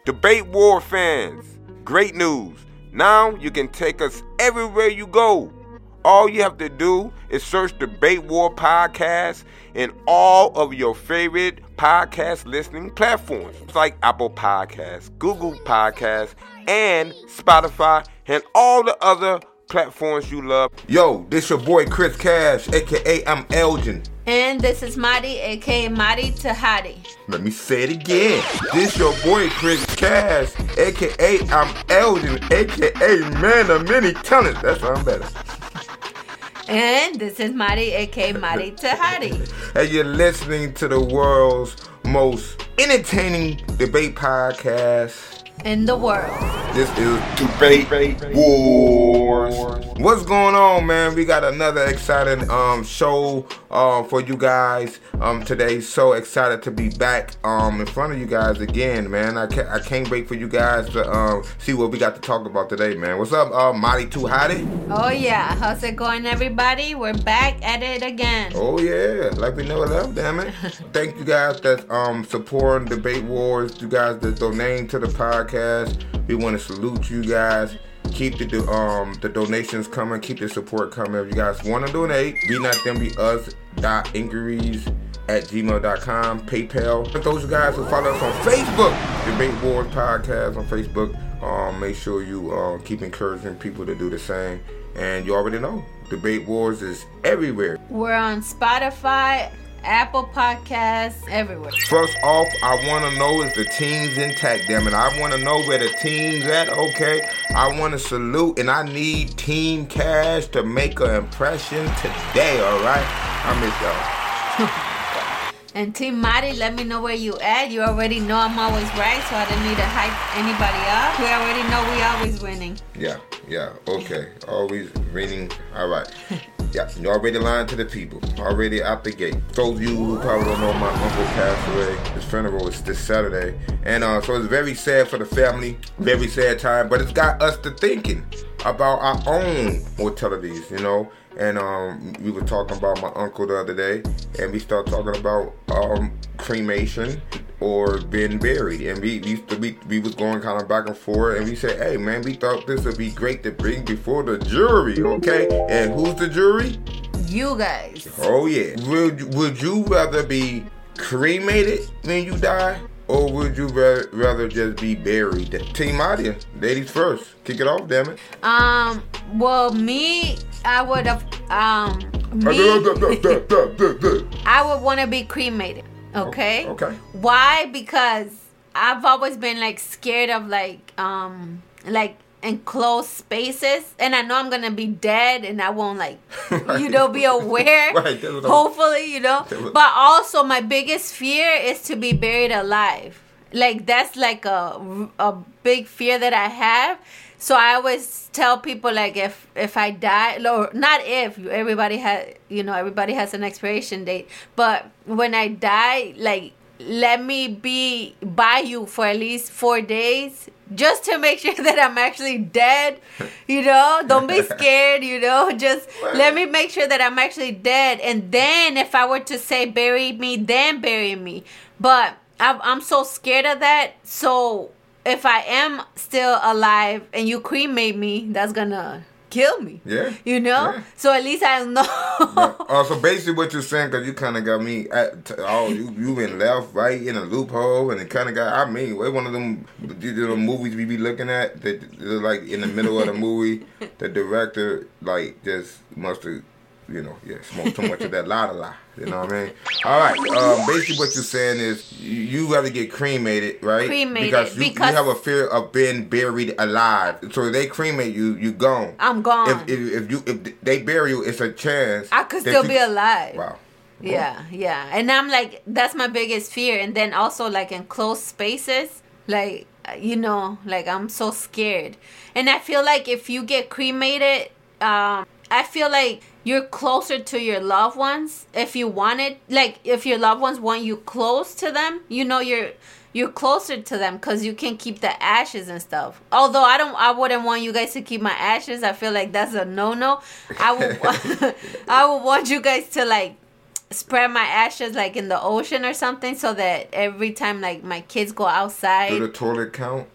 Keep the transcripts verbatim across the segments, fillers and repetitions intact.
Debate War fans, great news. Now you can take us everywhere you go. All you have to do is search Debate War Podcast in all of your favorite podcast listening platforms like Apple Podcasts, Google Podcasts, and Spotify, and all the other platforms you love. Yo, this your boy Chris Cash, aka I'm Elgin. And this is Madi, aka Madi Tahadi. Let me say it again. This your boy Chris Cash, aka I'm Elgin, aka Man of Many Talents. That sounds better. And this is Madi, aka Madi Tahadi. And you're listening to the world's most entertaining debate podcast in the world. This is Debate Wars. What's going on, man? We got another exciting um show uh, for you guys um today. So excited to be back um in front of you guys again, man. I can't I can't wait for you guys to um see what we got to talk about today, man. What's up, uh, Madi Tuhadi? Oh yeah, how's it going, everybody? We're back at it again. Oh yeah, like we never left, damn it. Thank you guys that's um supporting Debate Wars. You guys that's donating to the podcast. We want to salute you guys. Keep the um the donations coming. Keep the support coming. If you guys want to donate, be not them be us dot inquiries at gmail dot com, PayPal. For those guys who follow us on Facebook, Debate Wars Podcast on Facebook. Um, make sure you uh, keep encouraging people to do the same. And you already know, Debate Wars is everywhere. We're on Spotify, Apple Podcasts, everywhere. First off, I want to know is the team's intact, damn it. I want to know where the team's at, okay? I want to salute, and I need Team Cash to make an impression today, all right? I miss y'all. And Team Madi, let me know where you at. You already know I'm always right, so I didn't need to hype anybody up. We already know we always winning. Yeah, yeah, okay. Always winning, all right. Yeah, you already lying to the people. Already out the gate. Those of you who probably don't know, my uncle passed away. His funeral is this Saturday. And uh, so it's very sad for the family. Very sad time. But it's got us to thinking about our own mortalities, you know. And um, we were talking about my uncle the other day. And we started talking about um, cremation or being buried. And we used to be, we was going kind of back and forth. And we said, hey, man, we thought this would be great to bring before the jury, okay? And who's the jury? You guys. Oh, yeah. Would, would you rather be cremated when you die? Or would you rather, rather just be buried? Team Audience, ladies first. Kick it off, damn it. Um, well, me, I would have, um, me, I would want to be cremated, okay? Okay. Why? Because I've always been, like, scared of, like, um, like, enclosed spaces. And I know I'm going to be dead and I won't, like, right. you know, be aware. Right. Hopefully, you know. But also, my biggest fear is to be buried alive. Like, that's, like, a, a big fear that I have. So I always tell people, like, if if I die, or not if, everybody has, you know, everybody has an expiration date. But when I die, like, let me be by you for at least four days just to make sure that I'm actually dead, you know? Don't be scared, you know? Just let me make sure that I'm actually dead. And then if I were to say bury me, then bury me. But I'm, I'm so scared of that. So if I am still alive and you cremate me, that's gonna kill me. Yeah. You know? Yeah. So at least I know. Yeah. Oh, so basically what you're saying, because you kind of got me at, oh, you, you went left, right, in a loophole, and it kind of got, I mean, one of them you know, movies we be looking at, that they're like in the middle of the movie, the director, like, just must have, you know, yeah, smoked too much of that la la la. You know what I mean? All right. Um, basically, what you're saying is you, you got to get cremated, right? Cremated because, you, because you have a fear of being buried alive. So if they cremate you, you gone. I'm gone. If if, if you if they bury you, it's a chance I could still you, be alive. Wow. Cool. Yeah, yeah. And I'm like, that's my biggest fear. And then also, like, in closed spaces, like, you know, like, I'm so scared. And I feel like if you get cremated, um, I feel like you're closer to your loved ones. If you want it, like, if your loved ones want you close to them, you know, you're you're closer to them because you can keep the ashes and stuff. Although I don't, I wouldn't want you guys to keep my ashes. I feel like that's a no-no. I would, I would want you guys to, like, spread my ashes like in the ocean or something, so that every time like my kids go outside. Do the toilet count?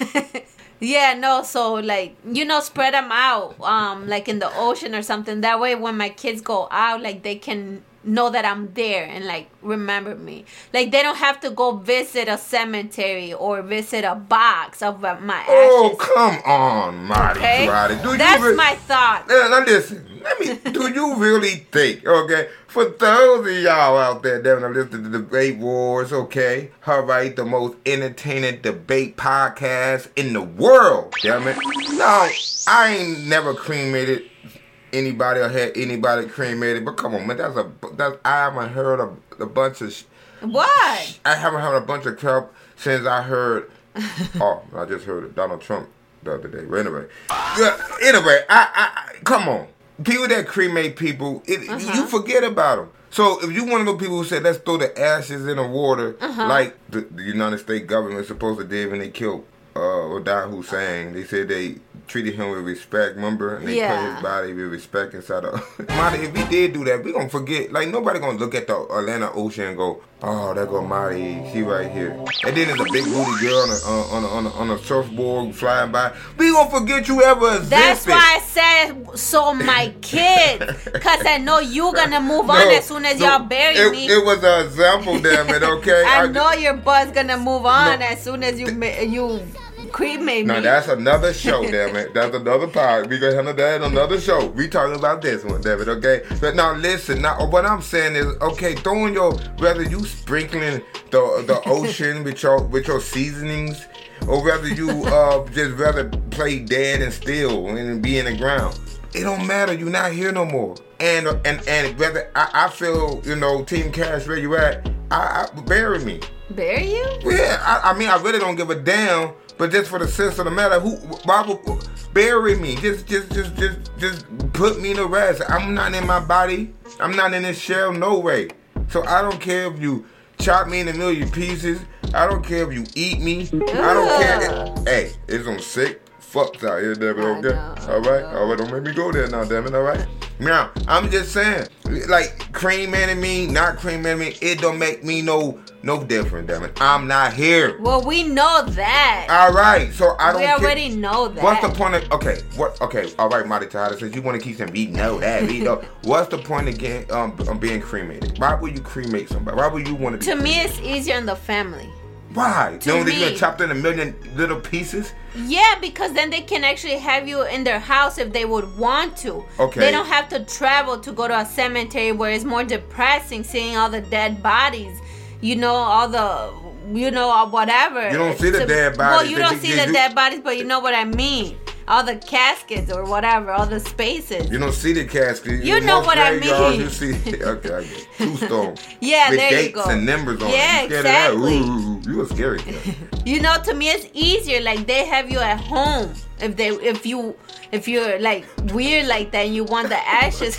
Yeah, no, so like, you know, spread them out, um, like in the ocean or something. That way when my kids go out, like they can know that I'm there and like remember me. Like they don't have to go visit a cemetery or visit a box of uh, my ashes. Oh, come on, Marty. Okay? Do That's you re- my thought. Now, now listen, let me, do you really think, okay, for those of y'all out there that are listening to Debate Wars, okay, all right, the most entertaining debate podcast in the world, damn it. No, I ain't never cremated anybody or had anybody cremated, but come on, man, that's a, that's, I haven't heard a, a bunch of, sh- What? I haven't heard a bunch of crap since I heard, oh, I just heard Donald Trump the other day. But anyway, yeah, anyway, I, I, I, come on. People that cremate people, it, uh-huh. you forget about them. So if you one of those people who said, let's throw the ashes in the water, uh-huh. like the, the United States government supposed to did when they killed uh, Saddam Hussein, they said they treated him with respect, remember? And they yeah. put his body with respect inside of... Marty, if we did do that, we gonna forget. Like, nobody gonna look at the Atlantic Ocean and go, oh, there go Marty, she right here. And then there's a big booty girl on a, on a, on a, on a surfboard flying by. We gonna forget you ever existed. That's why I said, so my kids, because I know you gonna move no, on as soon as no, y'all bury it, me. It was an example, damn it, okay? I, I know your butt's gonna move on no, as soon as you you cremate now, me. Now, that's another show, damn it. That's another part. We gonna handle that on another show. We talking about this one, damn it, okay? But now, listen. Now, what I'm saying is, okay, throwing your, whether you sprinkling the the ocean with your with your seasonings, or whether you uh just rather play dead and still and be in the ground, it don't matter. You're not here no more. And and and whether I, I feel, you know, Team Cash, where you at? I, I bury me. Bury you? Yeah. I, I mean, I really don't give a damn. But just for the sense of the matter, who, why would bury me? Just, just, just, just, just put me in the rest. I'm not in my body. I'm not in this shell, no way. So I don't care if you chop me in a million pieces. I don't care if you eat me. Ugh. I don't care. Hey, it's some sick fucks out here, damn it, okay? All right, all right, don't make me go there now, damn it, all right? Now, I'm just saying, like, cremating me, not cremating me, it don't make me no no different, damn it. I'm not here. Well, we know that. All right, so I don't We already care. know that. What's the point of, okay, what, okay, all right, Marty Tejada, since you want to keep saying, we know that, we know. What's the point of getting, um, um, being cremated? Why would you cremate somebody? Why would you want to To be me, cremated? it's easier in the family. Why? To Don't me. they get chopped in a million little pieces? Yeah, because then they can actually have you in their house if they would want to. Okay. They don't have to travel to go to a cemetery where it's more depressing seeing all the dead bodies. You know, all the, you know, whatever. You don't see the To- dead Well, bodies. you They- don't they- see they- the dead bodies, but you know what I mean. All the caskets or whatever, all the spaces. You don't see the casket. You know most what I graveyards, mean. You see, okay, I get it. Tombstone. Yeah, with there you dates go. and numbers on Yeah, it. You scared of that? exactly. Ooh, you a scary kid. You know, to me it's easier. Like they have you at home. If they, if you, if you're like weird like that and you want the ashes.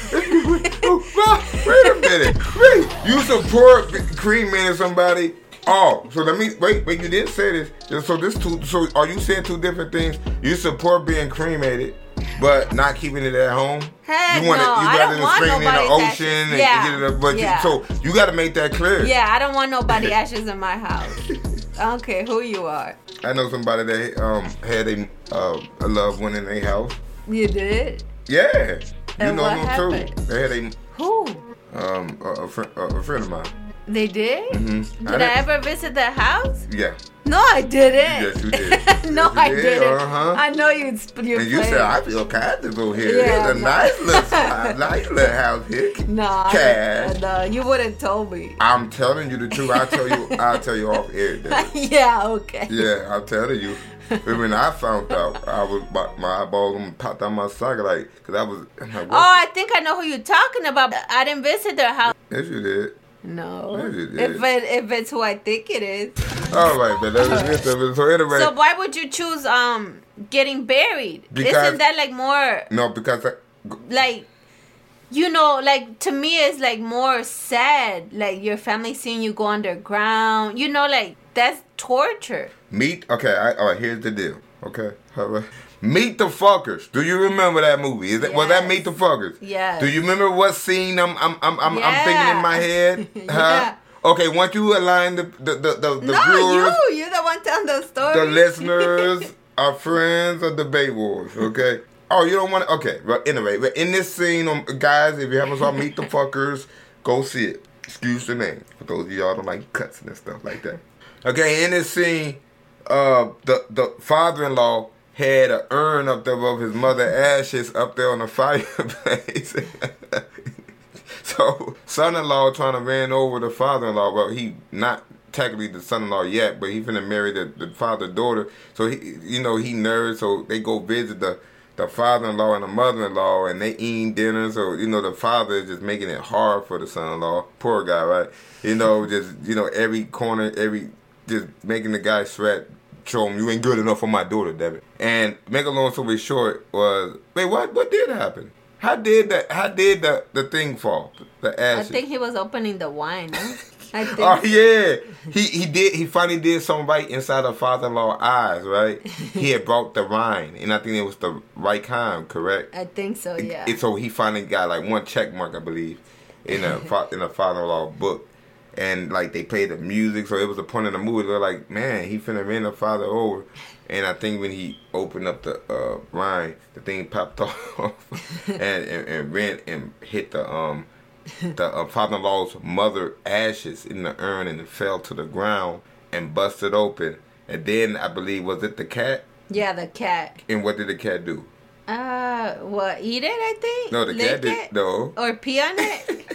Oh, wait a minute. Wait, you support cremating somebody? Oh, so let me wait. Wait, you did say this. So this two. So are you saying two different things? You support being cremated, but not keeping it at home. Heck you want no, it, you I rather don't than want spring it in the nobody's ocean ashes. and Yeah, get it up. But yeah. you, so you got to make that clear. Yeah, I don't want nobody ashes in my house. I don't care who you are. I know somebody that um had a uh, a loved one in their house. You did? Yeah, you And know what them happened? too. They had a Who? um a, a, friend, a, a friend of mine. They did? Mm-hmm. Did I, I ever visit their house? Yeah. No, I didn't. Yes, you did. no, Yes, you I did. didn't. Uh-huh. I know you'd. You And you said, I feel comfortable here. Yeah, It's a no. nice little spot, nice little house here. No, Cash. no, you wouldn't told me. I'm telling you the truth. I'll tell you. I'll tell you off air. Dad. yeah, okay. Yeah, I'm telling you. But when I found out, I was my, my eyeballs gonna pop out my socket, like, cause I was. I'm like, Oh, I think I know who you're talking about. I didn't visit their house. yes, you did. No. Yes, you did. If it if it's who I think it is. All right, but that's it. So anyway. So why would you choose um getting buried? Because- Isn't that like more No, because I, like, you know, like to me it's like more sad. Like your family seeing you go underground. You know, like that's torture. Meet, okay, I, all right, here's the deal. Okay, all right. Meet the Fuckers. Do you remember that movie? Is that, yes. Was that Meet the Fuckers? Yes. Do you remember what scene I'm I'm I'm I'm, yeah. I'm thinking in my head? Huh? Yeah. Okay, once you align the the the, the, the no, viewers, you you're the one telling the story. The listeners, our friends of Debate Wars. Okay. Oh, you don't want to? Okay. But anyway, but in this scene, um, guys, if you haven't saw Meet the Fuckers, go see it. Excuse the name for those of y'all don't like cuts and stuff like that. Okay, in this scene, uh, the the father-in-law had an urn up there of his mother's ashes up there on the fireplace. So, son-in-law trying to ran over the father-in-law. Well, he not technically the son-in-law yet, but he finna marry the, the father's daughter. So, he, you know, he nervous. So, they go visit the, the father-in-law and the mother-in-law, and they eating dinner. So, you know, the father is just making it hard for the son-in-law. Poor guy, right? You know, just, you know, every corner, every, just making the guy sweat. Show him you ain't good enough for my daughter, David. And make a long story short was, wait, what? What did happen? How did that? How did the, the thing fall? The ashes. I think he was opening the wine. No? I think. Oh yeah, he he did. He finally did something right inside of father-in-law's eyes. Right, he had brought the wine, and I think it was the right kind. Correct. I think so. Yeah. And so he finally got like one check mark, I believe, in a in a father-in-law book. And, like, they played the music, so it was a point in the movie. They're like, man, he finna run the father over. And I think when he opened up the uh, wine, the thing popped off and, and, and ran and hit the um the uh, father-in-law's mother ashes in the urn, and it fell to the ground and busted open. And then, I believe, was it the cat? Yeah, the cat. And what did the cat do? Uh, what, eat it, I think? No, the Lick cat did, it? no. Or pee on it?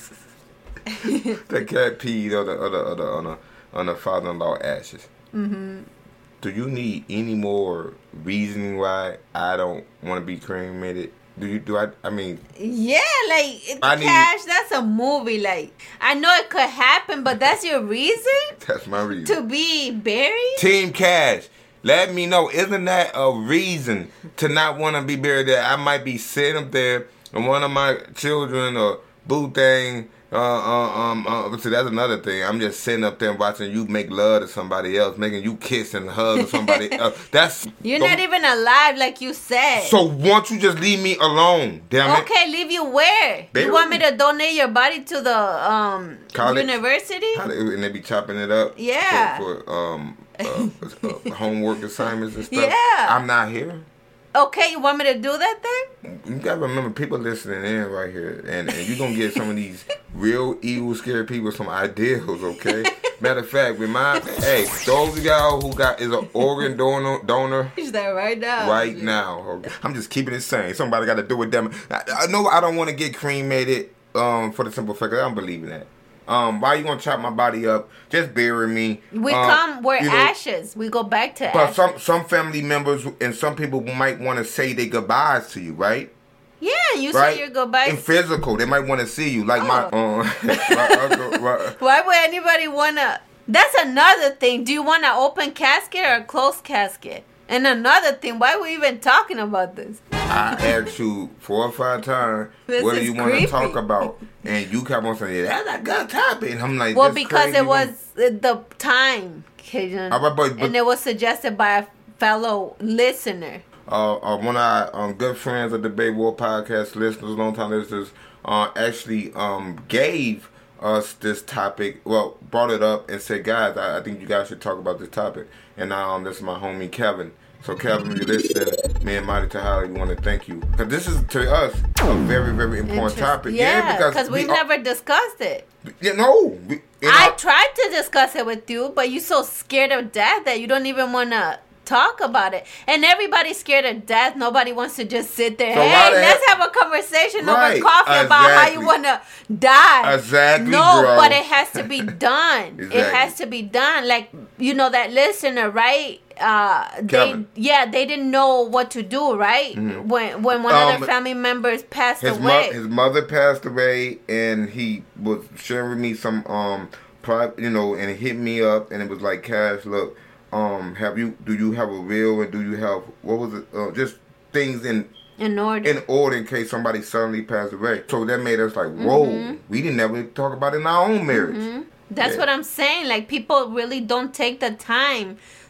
The cat peed on the, on the, on the, on the, on the father-in-law ashes. Mm-hmm. Do you need any more reasoning why I don't want to be cremated? Do you? Do I? I mean. Yeah, like I Cash. Need, that's a movie. Like I know it could happen, but that's your reason. That's my reason to be buried. Team Cash. Let me know. Isn't that a reason to not want to be buried? That I might be sitting up there and one of my children or boo thing. Uh, uh, um, uh, so that's another thing. I'm just sitting up there and watching you make love to somebody else, making you kiss and hug to somebody else. That's you're not even alive, like you said. So won't you just leave me alone? Damn it. Okay, leave you where? Bury you want me to donate your body to the um College? University? How they, and they be chopping it up. Yeah. For, for um uh, uh, homework assignments and stuff. Yeah. I'm not here. Okay, you want me to do that then? You gotta remember, people listening in right here, and, and you're gonna get some of these real evil, scary people some ideals, okay? Matter of fact, remind, hey, those of y'all who got is an organ donor, donor Is that right now? Right now, okay? I'm just keeping it sane. Somebody got to do with them. I, I know I don't want to get cremated um, for the simple fact that I don't believe in that. Um, why you gonna chop my body up? Just bury me. We um, come, we're you know, ashes. We go back to but ashes. some some family members and some people might want to say their goodbyes to you, right? Yeah, you right? say your goodbyes. In physical, they might want to see you. Like oh. my, um, my uncle, my, why would anybody wanna? That's another thing. Do you want an open casket or a closed casket? And another thing, why are we even talking about this? I asked you four or five times, this what do you want to creepy. talk about? And you kept on saying, that's a good topic. And I'm like, well, this because crazy it was one. the time, Cajun, Uh, but, but, but, and it was suggested by a fellow listener. Uh, uh, one of our um, good friends of the Debate War podcast listeners, long time listeners, uh, actually um, gave us this topic. Well, brought it up and said, guys, I, I think you guys should talk about this topic. And um, this is my homie Kevin. So Kevin, you're listening. Me and Marty Tahali, we want to thank you because this is to us a very, very important topic. Yeah, because we we've never discussed it. Yeah, no. We, I know, tried to discuss it with you, but you're so scared of death that you don't even want to talk about it. And everybody's scared of death. Nobody wants to just sit there. So hey, the let's heck? have a conversation Right, over coffee exactly. about how you want to die. Exactly, No, bro. but it has to be done. Exactly. It has to be done. Like, you know, that listener, right? Uh, they Kevin. yeah, they didn't know what to do, right? Mhm. When when one Um, of their family members passed his away. Mo- his mother passed away, and he was sharing with me some um, pri- you know, and it hit me up, and it was like, Cash, look, um, have you? Do you have a will, and do you have what was it? Uh, just things in. In order. In order, in case somebody suddenly passed away. So that made us like, whoa, Mm-hmm. we didn't ever talk about it in our own marriage. Mm-hmm. That's Yeah. what I'm saying. Like, people really don't take the time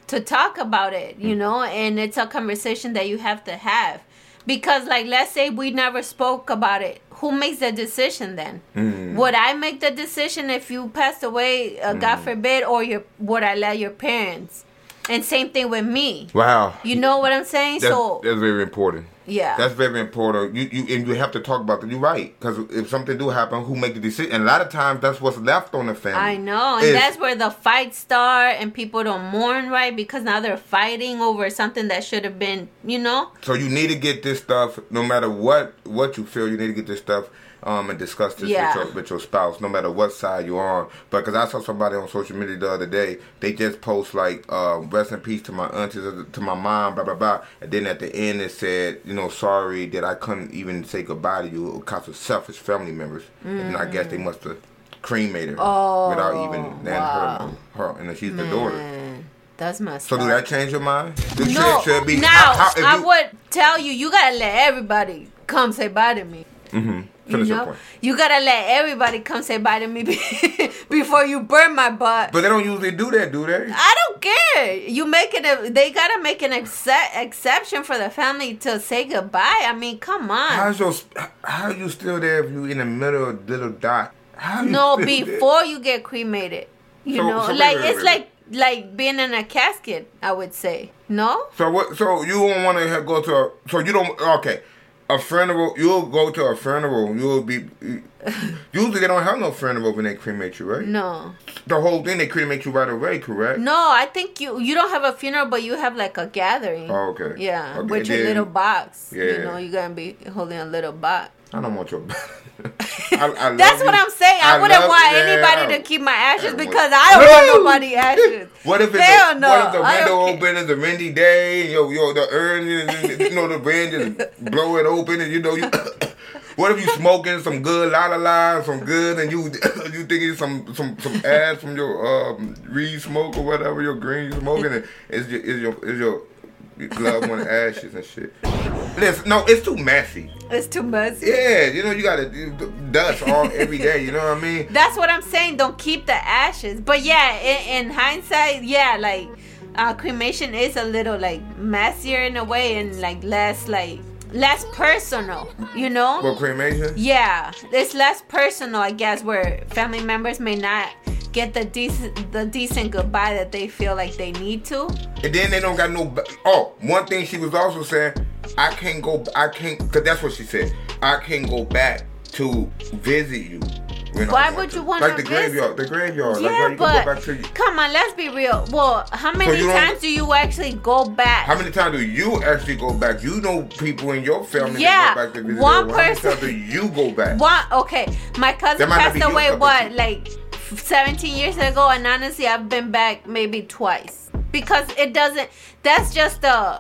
to talk about it, you know, and it's a conversation that you have to have. Because, like, let's say we never spoke about it. Who makes the decision then? Mm. Would I make the decision if you passed away, uh, mm. God forbid, or your, would I let your parents? And same thing with me. Wow. You know what I'm saying? That's, so that's very important. Yeah. That's very important. You you and you have to talk about that. You're right. Because if something do happen, who make the decision? And a lot of times, that's what's left on the family. I know. And it's, that's where the fights start and people don't mourn right because now they're fighting over something that should have been, you know? So you need to get this stuff, no matter what, what you feel, you need to get this stuff um, and discuss this yeah. with, your, with your spouse, no matter what side you're on. But because I saw somebody on social media the other day, they just post like, uh, rest in peace to my aunties, to my mom, blah, blah, blah. And then at the end it said, you know, sorry that I couldn't even say goodbye to you because of selfish family members. Mm. And I guess they must have cremated her oh, without even letting wow. her, her, and she's Man. the daughter. That's messed so up. do that change your mind? This no. should, should be, now, how, how, I you, would tell you, you gotta let everybody come say bye to me. Mm-hmm. You know, you gotta let everybody come say bye to me before you burn my butt. But they don't usually do that, do they? I don't care. You make it a. They gotta make an ex- exception for the family to say goodbye. I mean, come on. How's your? How are you still there if you in the middle of little dot? How you no, still before there? you get cremated. You so, know, so like wait, wait, it's wait. like like being in a casket. I would say no. So what? So you don't want to go to? A, so you don't? Okay. A funeral, you'll go to a funeral, you'll be, usually they don't have no funeral when they cremate you, right? No. The whole thing, they cremate you right away, correct? No, I think you you don't have a funeral, but you have like a gathering. Oh, okay. Yeah, okay, with your then, little box. Yeah. You know, you're going to be holding a little box. I don't want your I, I That's what you. I'm saying. I, I wouldn't want yeah, anybody I, to keep my ashes I because I don't want nobody ashes. What if it's Hell a, no. what if the I window open, it's a windy day, and yo, yo, the urn, you know, the wind just blow it open, and you know, you. What if you smoking some good la la la, some good, and you you thinking some some some ash from your um reed smoke or whatever your green you smoking, and is your is your is your glove on the ashes and shit. Listen, no, it's too messy. It's too messy. Yeah, you know you gotta do dust all every day. You know what I mean? That's what I'm saying. Don't keep the ashes. But yeah, in, in hindsight, yeah, like uh, cremation is a little like messier in a way and like less like. less personal, you know? Well, cremation? Yeah, it's less personal, I guess, where family members may not get the decent the decent goodbye that they feel like they need to. And then they don't got no... Oh, one thing she was also saying, I can't go... I can't... Because that's what she said. I can't go back to visit you. Why would you want to Like the visit? graveyard. The graveyard. Yeah, like how you but can go back to you. Come on, let's be real. Well, how many So times do you actually go back? How many times do you actually go back? You know people in your family yeah, that go back to visit. one them. person. How many times do you go back? One. Okay, my cousin That might not passed be your away. cup of What, tea. like seventeen years ago, and honestly, I've been back maybe twice because it doesn't. That's just a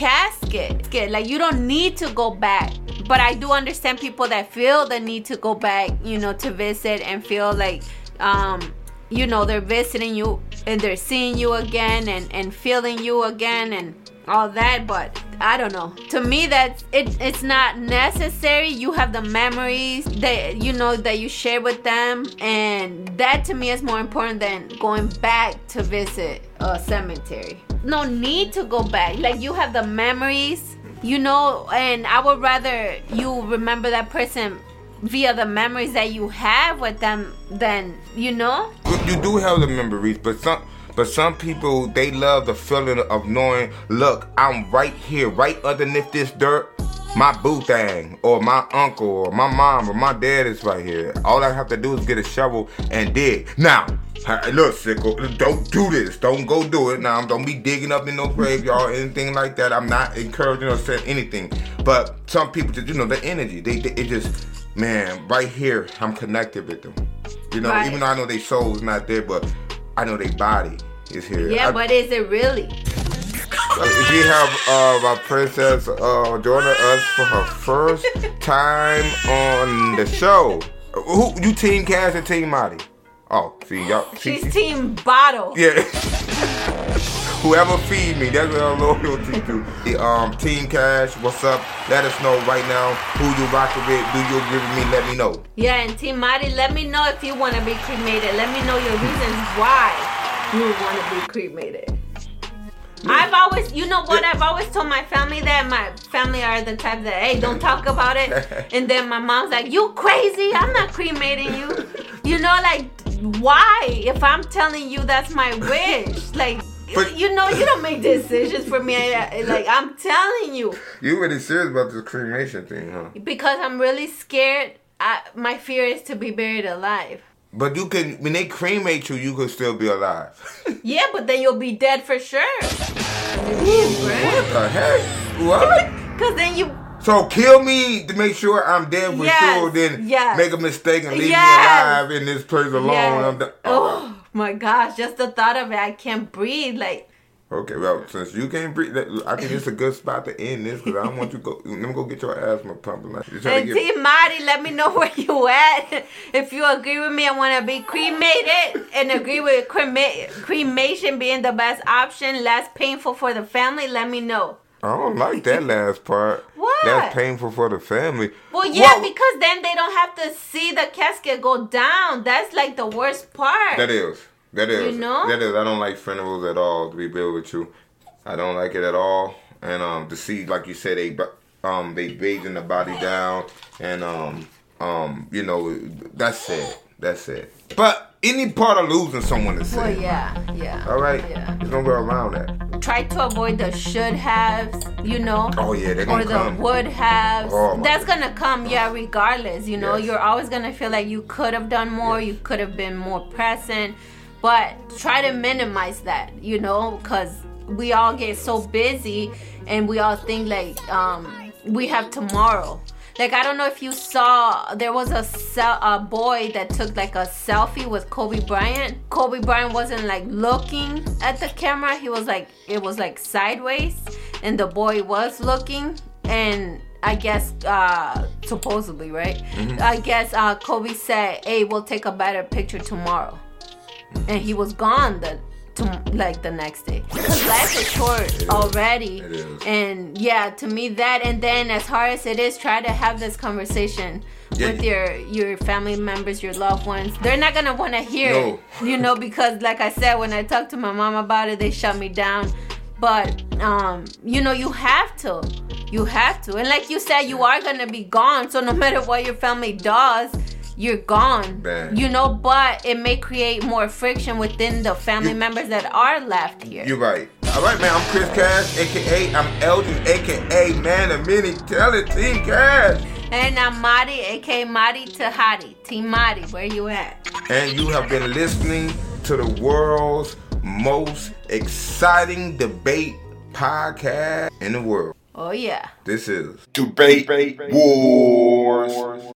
casket. Like you don't need to go back. But I do understand people that feel the need to go back, you know, to visit and feel like, um, you know, they're visiting you and they're seeing you again and, and feeling you again and all that. But I don't know. To me, that it it's not necessary. You have the memories that, you know, that you share with them. And that to me is more important than going back to visit a cemetery. No need to go back. Like you have the memories. You know, and I would rather you remember that person via the memories that you have with them than, you know? You do have the memories, but some but some people, they love the feeling of knowing, look, I'm right here, right underneath this dirt. My boo thing, or my uncle, or my mom, or my dad is right here. All I have to do is get a shovel and dig. Now, look, sicko, don't do this. Don't go do it. Now, don't be digging up in no graveyard or anything like that. I'm not encouraging or saying anything. But some people just, you know, the energy, they, they it just, man, right here, I'm connected with them. You know, right. Even though I know their soul's not there, but I know their body is here. Yeah, I, but is it really? We have uh, my princess uh, joining us for her first time on the show. Who you team Cash or team Marty? Oh, see y'all. She's see, team Bottle. Yeah. Whoever feed me, that's what I'm loyalty to. The, um, Team Cash, what's up? Let us know right now who you rocking with. Do you agree with me? Let me know. Yeah, and Team Marty, let me know if you want to be cremated. Let me know your reasons why you want to be cremated. I've always, you know what, I've always told my family that my family are the type that, hey, don't talk about it. And then my mom's like, you crazy? I'm not cremating you. You know, like, why? If I'm telling you that's my wish, like, but, you know, you don't make decisions for me. Like, I'm telling you. You really serious about this cremation thing, huh? Because I'm really scared. I, my fear is to be buried alive. But you can, when they cremate you, you could still be alive. Yeah, but then you'll be dead for sure. Ooh, what the heck? What? Because then you... So kill me to make sure I'm dead for yes, sure, then yes. make a mistake and leave yes. me alive in this place alone. Yes. I'm the, oh. oh my gosh, just the thought of it, I can't breathe. Like, okay, well, since you can't breathe, I think it's a good spot to end this because I don't want you to go. Let me go get your asthma pumping. Like, and T Marty, let me know where you at. If you agree with me, I want to be cremated and agree with crema- cremation being the best option, less painful for the family. Let me know. I don't like that last part. What? That's painful for the family. Well, yeah, what? Because then they don't have to see the casket go down. That's like the worst part. That is. That is. You know? That is. I don't like funerals at all, to be real with you. I don't like it at all. And um, to see, like you said, they um they bathing the body down. And, um um you know, that's it. That's it. But any part of losing someone is sad. Well, yeah, yeah. All right? Yeah. There's no way around that. Try to avoid the should haves, you know. Oh, yeah, they're going to come. Or the would haves. Oh, That's God. going to come, yeah, regardless. You know, yes. You're always going to feel like you could have done more. Yes. You could have been more present. But try to minimize that, you know, because we all get so busy and we all think like um, we have tomorrow. Like, I don't know if you saw, there was a, se- a boy that took like a selfie with Kobe Bryant. Kobe Bryant wasn't like looking at the camera. He was like, it was like sideways. And the boy was looking. And I guess, uh, supposedly, right? Mm-hmm. I guess uh, Kobe said, hey, we'll take a better picture tomorrow. And he was gone the to like the next day because life is short it already. It is. And yeah, to me that, and then as hard as it is, try to have this conversation yeah. with your your family members, your loved ones. They're not gonna want to hear no. it, you know, because like I said, when I talked to my mom about it, they shut me down. But um, you know, you have to, you have to, and like you said, you are gonna be gone. So no matter what your family does, you're gone. Bad. You know, but it may create more friction within the family you, members that are left here. You're right. All right, man. I'm Chris Cash, aka I'm Eldridge, aka Man of Many. Tell it, Team Cash. And I'm Madi, aka Madi Tahati. Team Madi, where you at? And you have been listening to the world's most exciting debate podcast in the world. Oh yeah. This is Debate Wars.